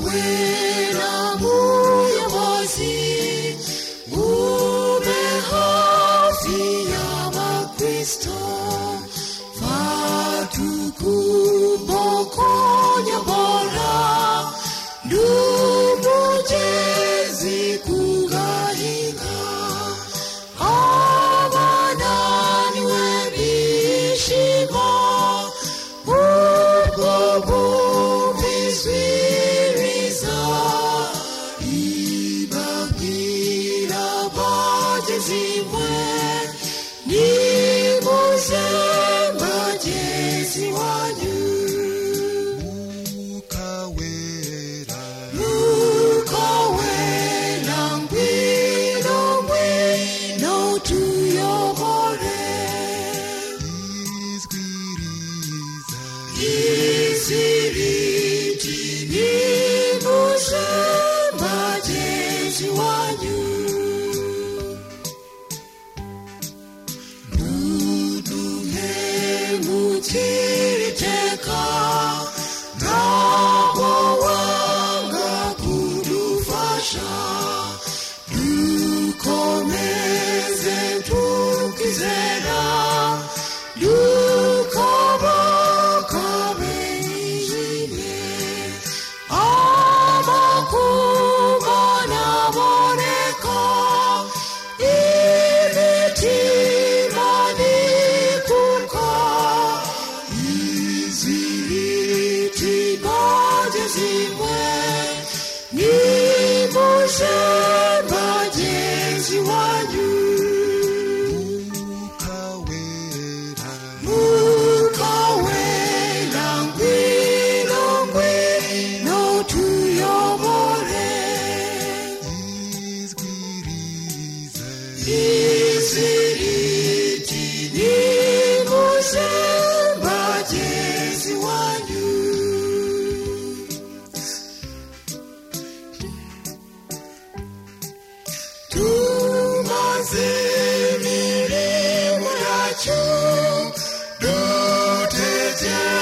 wera muyobozi ube hafi y'abakristo fata ukuboko nyobora n'umugezi ku gahinga abananiwe bishima ubwo bumvise ibiza ibabwira bagenzi mwe nimuze bagezi wanyu Mwuka wera ngwino ngwino tuyobore iziriti nimuze bagezi wanyu ntuduhemukiteka ntabwo wanga kudufasha dukomeze tukizera dukabakabe nijimye amakuba naboneka imitima nikuka iziriti bagezi mwe nimuze bagezi wanyu Mwuka wera ngwino ngwino tuyobore iziriti nimuze bagezi wanyu tumaze imirimo yacu dutegereje